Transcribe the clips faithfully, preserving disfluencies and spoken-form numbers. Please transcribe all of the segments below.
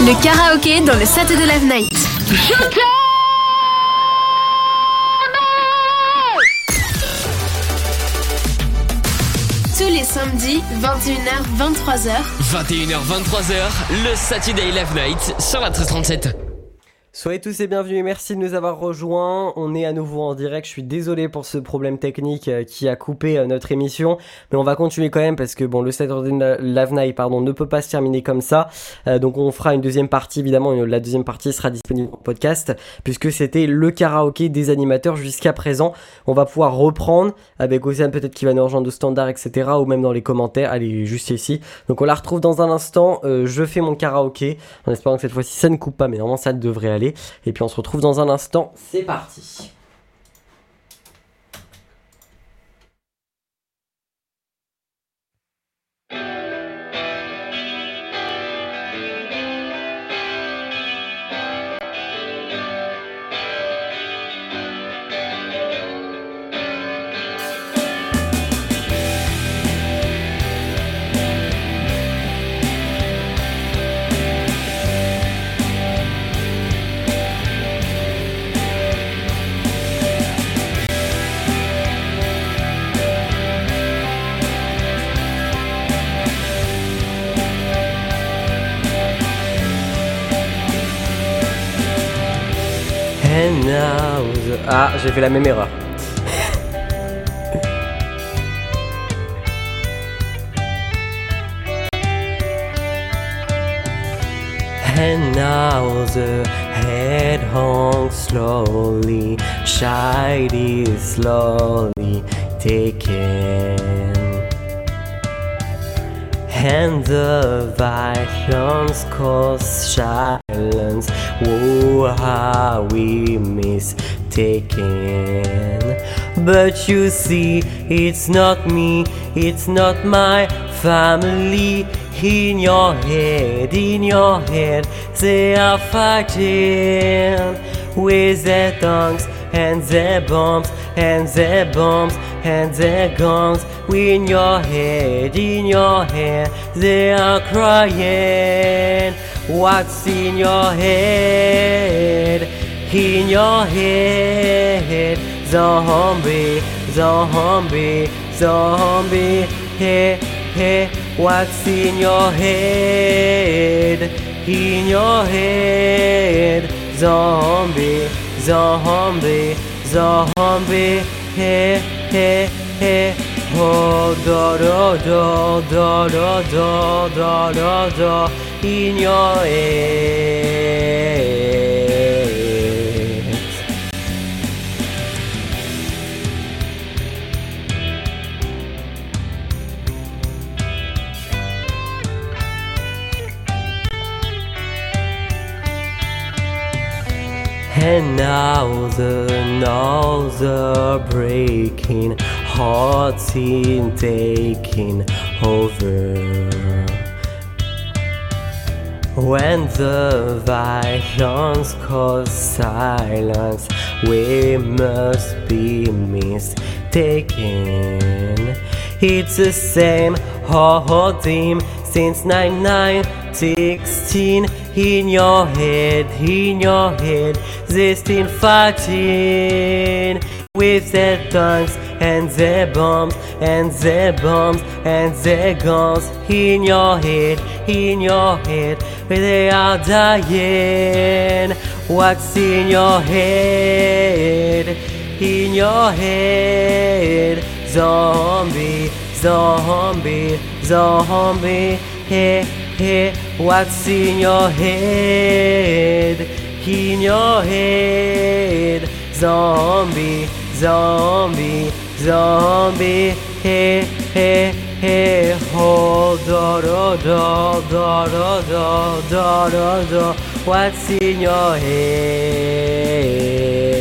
Le karaoké dans le Saturday Live Night. Tous les samedis, vingt et une heures vingt-trois heures. vingt et une heures vingt-trois heures, le Saturday Live Night sur la treize trente-sept. Soyez tous et bienvenus et merci de nous avoir rejoints. On est à nouveau en direct. Je suis désolé pour ce problème technique qui a coupé notre émission, mais on va continuer quand même parce que bon, le Saturday Live Night, pardon, ne peut pas se terminer comme ça. Euh, donc on fera une deuxième partie évidemment. La deuxième partie sera disponible en podcast puisque c'était le karaoké des animateurs jusqu'à présent. On va pouvoir reprendre avec Océane peut-être qui va nous rejoindre au standard, et cetera. Ou même dans les commentaires. Allez, juste ici. Donc on la retrouve dans un instant. Euh, je fais mon karaoké en espérant que cette fois-ci ça ne coupe pas, mais normalement ça devrait aller. Et puis on se retrouve dans un instant, c'est parti. And now the... Ah, j'ai fait la même erreur. And now the head hung slowly, child is slowly taken. And the violence cause silence. Oh, how we mistaken. But you see, it's not me, it's not my family. In your head, in your head, they are fighting with their tongues and their bombs and their bombs and their guns. In your head, in your head, they are crying. What's in your head? In your head, zombie, zombie, zombie. Hey, hey, what's in your head? In your head, zombie, zombie, zombie. Hey, hey, hey. Oh, do, do, do, do, do, do, do, do, do. In your head. And now the notes are breaking, hearts in taking over. When the violence causes silence, we must be mistaken. It's the same whole team since nineteen sixteen. In your head, in your head, they still fighting with their tongues and their bombs and their bombs and their guns. In your head, in your head, they are dying. What's in your head? In your head, zombie, zombie, zombie. Hey, hey, what's in your head? In your head, zombie, zombie, zombie. Hey, hey, hey, oh, do, do, do, do, do, do, do, do, do. What's in your head?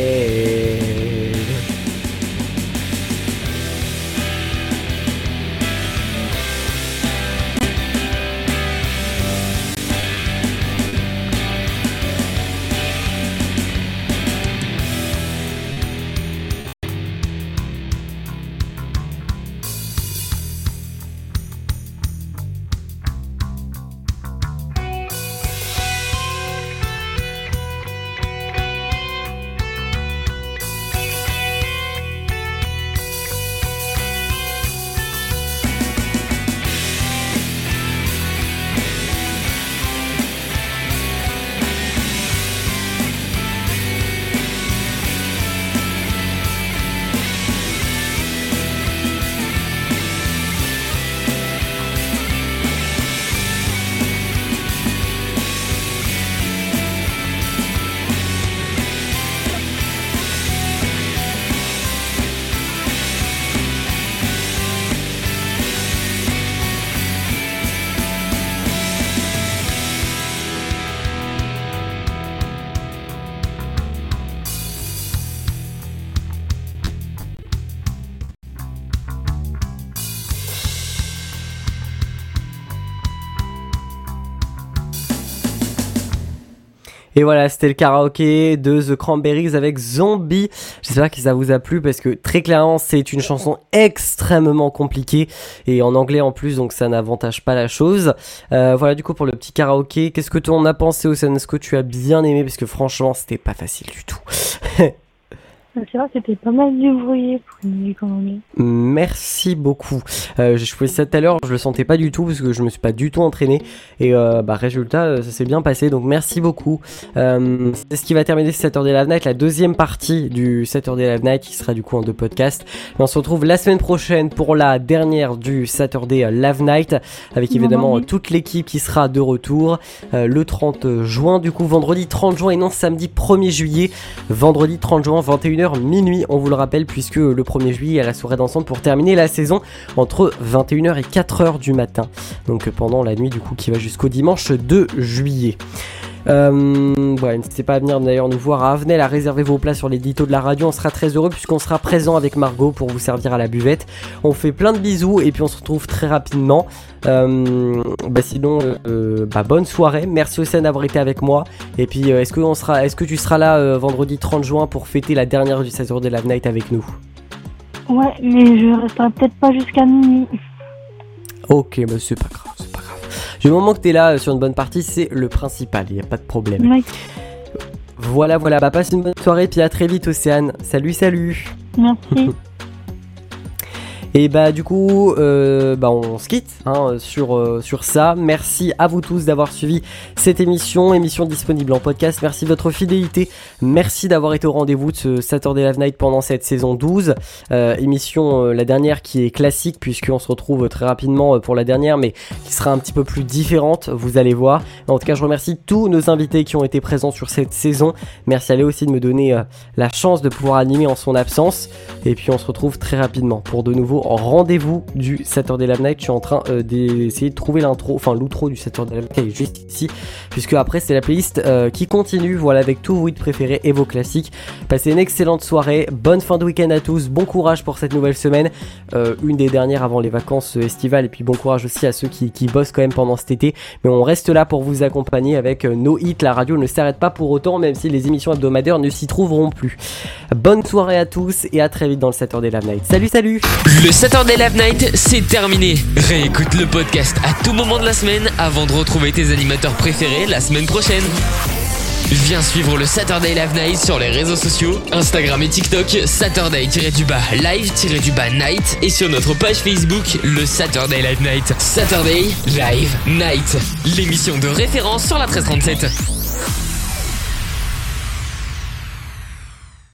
Et voilà, c'était le karaoké de The Cranberries avec Zombie. J'espère que ça vous a plu parce que très clairement, c'est une chanson extrêmement compliquée et en anglais en plus, donc ça n'avantage pas la chose. Euh, voilà du coup pour le petit karaoké. Qu'est-ce que tu en as pensé, Océane ? Est-ce que tu as bien aimé ? Parce que franchement, c'était pas facile du tout. C'est vrai que c'était pas mal débrouillé pour une musique en anglais. Merci beaucoup. Euh, j'ai choisi ça tout à l'heure, je le sentais pas du tout parce que je me suis pas du tout entraîné. Et euh, bah résultat, ça s'est bien passé. Donc merci beaucoup. Euh, c'est ce qui va terminer Saturday Live Night, la deuxième partie du Saturday Live Night qui sera du coup en deux podcasts. Et on se retrouve la semaine prochaine pour la dernière du Saturday Live Night avec évidemment oui. toute l'équipe qui sera de retour euh, le trente juin. Du coup vendredi trente juin et non samedi premier juillet. Vendredi trente juin, vingt et une heures minuit, on vous le rappelle, puisque le premier juillet, il y a la soirée dansante pour terminer la saison entre vingt et une heures et quatre heures du matin. Donc pendant la nuit, du coup, qui va jusqu'au dimanche deux juillet. Euh, ouais, n'hésitez pas à venir d'ailleurs nous voir à Avenel, à réserver vos places sur l'édito de la radio. On sera très heureux puisqu'on sera présent avec Margot pour vous servir à la buvette. On fait plein de bisous et puis on se retrouve très rapidement. Euh, bah sinon, euh, bah bonne soirée. Merci Océane d'avoir été avec moi. Et puis, euh, est-ce que on sera, est-ce que tu seras là euh, vendredi trente juin pour fêter la dernière du Saturday Live Night avec nous ? Ouais, mais je resterai peut-être pas jusqu'à minuit. Ok, bah c'est pas grave, c'est pas grave. Du moment que t'es là euh, sur une bonne partie, c'est le principal, il n'y a pas de problème. Ouais. Voilà, voilà, bah passe une bonne soirée, puis à très vite Océane. Salut, salut. Merci. Et bah du coup, euh, bah on se quitte hein, sur, euh, sur ça. Merci à vous tous d'avoir suivi cette émission, émission disponible en podcast. Merci de votre fidélité, merci d'avoir été au rendez-vous de ce Saturday Live Night pendant cette saison douze. Euh, émission euh, la dernière qui est classique puisqu'on se retrouve très rapidement pour la dernière, mais qui sera un petit peu plus différente, vous allez voir. En tout cas, je remercie tous nos invités qui ont été présents sur cette saison. Merci à Léo aussi de me donner euh, la chance de pouvoir animer en son absence. Et puis on se retrouve très rapidement pour de nouveaux rendez-vous du Saturday Live Night. Je suis en train euh, d'essayer de trouver l'intro, enfin l'outro du Saturday Live Night qui est juste ici, puisque après c'est la playlist euh, qui continue, voilà, avec tous vos hits préférés et vos classiques. Passez une excellente soirée, bonne fin de week-end à tous, bon courage pour cette nouvelle semaine, euh, une des dernières avant les vacances estivales, et puis bon courage aussi à ceux qui, qui bossent quand même pendant cet été, mais on reste là pour vous accompagner avec euh, nos hits. La radio ne s'arrête pas pour autant, même si les émissions hebdomadaires ne s'y trouveront plus. Bonne soirée à tous et à très vite dans le Saturday Live Night. Salut, salut. Le Saturday Live Night, c'est terminé. Réécoute le podcast à tout moment de la semaine avant de retrouver tes animateurs préférés la semaine prochaine. Viens suivre le Saturday Live Night sur les réseaux sociaux, Instagram et TikTok, Saturday-Live-Night, et sur notre page Facebook, le Saturday Live Night. Saturday Live Night, l'émission de référence sur la treize trente-sept.